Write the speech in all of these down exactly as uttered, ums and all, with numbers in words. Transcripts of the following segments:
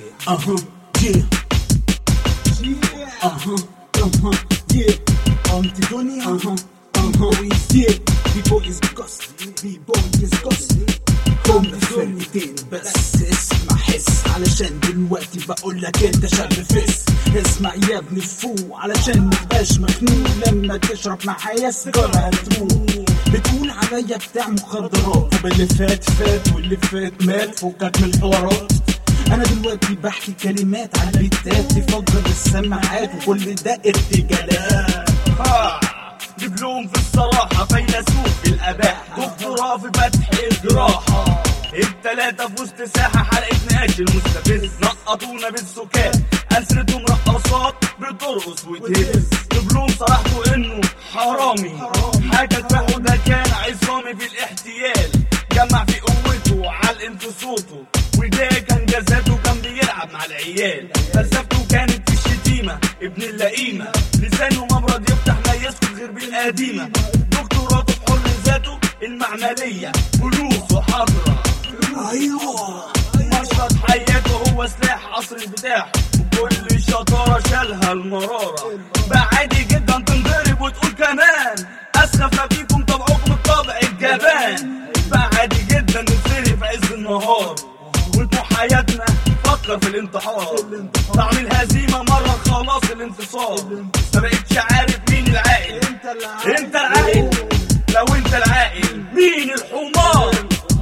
Uh huh, yeah. Yeah. Uh huh, uh huh, yeah. Antidonia. Uh huh, uh huh, yeah. B-boy is ghost. B-boy is ghost. هم فرقتين بس اسمع حس علشان دلوقتي بقولك انت شاب فس. اسمع يا ابني فوق علشان متبقاش مخنوق لما تشرب معايا سيجارة هتروق. بتقول عليا بتاع مخدرات وباللي فات فات واللي فات مات فوقك من الحوارات. انا دلوقتي بحكي كلمات على البيتات تفجر السماعات وكل ده ارتجالات. دبلوم في الصراحة فيلسوف في الأباحة دكتوراه في فتح الجراحة. التلاتة في وسط ساحة حلقة نقاش المستفز نقطونا بالسكات أسرتهم رقصات بترقص وتهز. دبلوم صراحته إنه حرامي حاجة تفاحه ده كان عصامي في الاحتيال جمع في قوته علقن في صوته وده كان جزاته كان بيلعب مع العيال. فلسفته كانت في الشتيمة ابن اللئيمة لسانه مبرد يفتح ما يسكت غير بالقديمة. دكتوراته في حر ذاته المعملية فلوس وحضرة. ايوه مشهد حياته هو سلاح عصر البتاع وكل شطارة شالها المرارة. بقى عادي جدا تنضرب وتقول كمان اسخف ما فيكم طبعكم الطبع الجبان. بقى عادي جدا نتسري في عز النهار وطموح حياتنا فكر في الانتحار. طعم الهزيمة مرة خلاص الانتصار ما بقتش عارف مين العاقل. انت العاقل لو انت العاقل مين الحمار.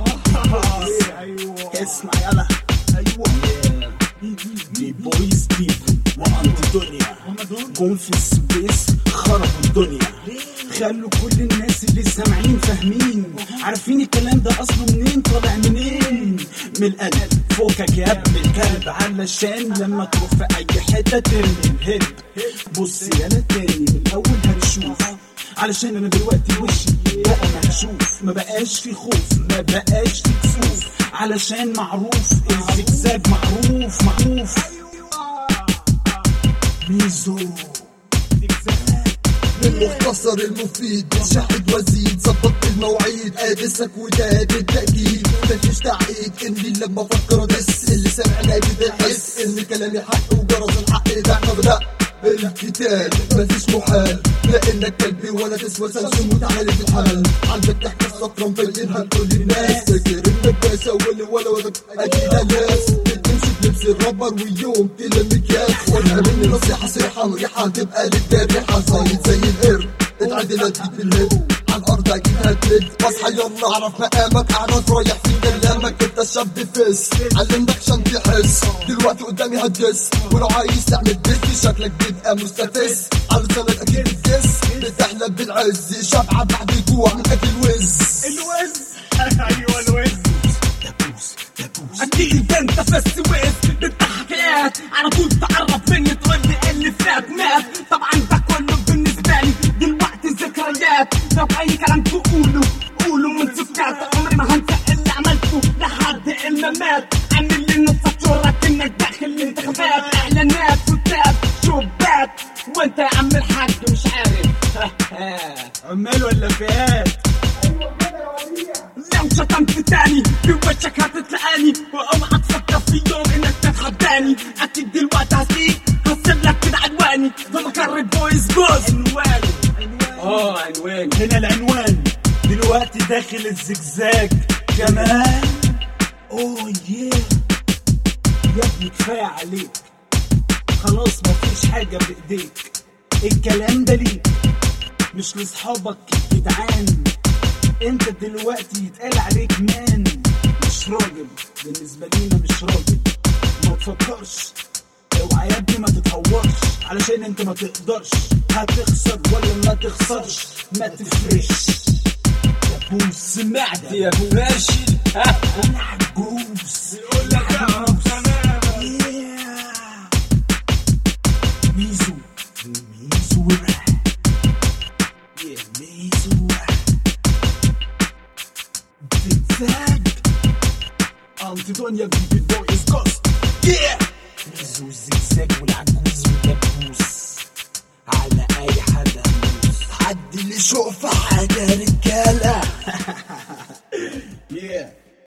اسمع يلا ايوه دي بوي ستيفن وانتيدونيا جم في السبيس خربوا الدنيا. خلوا كل الناس اللي سامعين فاهمين عارفين الكلام ده اصله منين طالع منين من القلب. فوقك يا ابن الكلب علشان لما تروح في اي حته ترمي الهب. بص يالا تاني من الاول هنشوف علشان انا دلوقتي وشي بقى مهشوف. ما بقاش في خوف ما بقاش في كسوف علشان معروف الزجزاج معروف معروف. ميزو بالمختصر المفيد شاهد وزيد ظبطت المواعيد قادسك وده بالتأكيد مفيش تعقيد اني لما افكر ادس اللي سامعنا بيحس ان كلامي حق وجرس الحق ده مبدأ القتال مفيش محال لانك كلبي ولا تسوى سمسم وتعالي في الحال. عندك تحت السطر مفيدينها لكل الناس فاكر انك بسوي ولا ولد اكيد ناس بتمشي بلبس الربر ويوم تلم مكياج. وانا مني نصيحة صيحة مريحة تبقى للجارحة زايد زي القرد اتعدل تجيب بالهد على الارض اكيد هتلد. اصحى يلا اعرف مقامك اعرف رايح في كلامك انت شاب فس علمك عشان تحس دلوقتي قدامي هتدس. ولو عايز تعمل دس شكلك بيبقى مستفز على سند اكيد الدس بتحلب بالعز شبعة بعد جوع من اكل الوز. الوز ايوه الوز دبوس دبوس اكيد انت فس وز بالحكايات على طول تعرف مني تقول لي اللي فات مات. طبعا ده كله بالنسبه لي دلوقتي ذكريات. لو اي كلام تقوله قولوا من سكات عمري ما هنسى اللي عملته لحد اللي مات. عامل لي نصك شهرك انك داخل الانتخابات اعلانات وتاب شوبات وانت يا عم الحاج مش عارف عمال ولا فئات. لو شتمت تاني في وشك هتتلقاني واوعى تفكر في يوم انك تتحداني. اكيد دلوقتي هسيك هسيب لك كده عنواني ده مكرر بويز جوز عنواني. اه عنوان هنا العنوان دلوقتي داخل الزجزاج كمان. اوه ياه يا ابني كفايه عليك خلاص مفيش حاجه بايديك. الكلام ده ليك مش لاصحابك جدعان. انت دلوقتي يتقال عليك مان مش راجل بالنسبه لينا مش راجل. ما تفكرش اوعى يا ابني ما تتهورش علشان انت ما تقدرش هتخسر ولا ما تخسرش ما تفرش. يا بوس سمعت يا فاشل انا عجوز يقول لك اعرف تمام. ميزو ميزو يا ميزو زجزاج انتيدونيا بيبي بويز جوست. ميزو الزجزاج والعجوز والدبوس على اي حد هندوس. حد اللي يشوف حاجه رجاله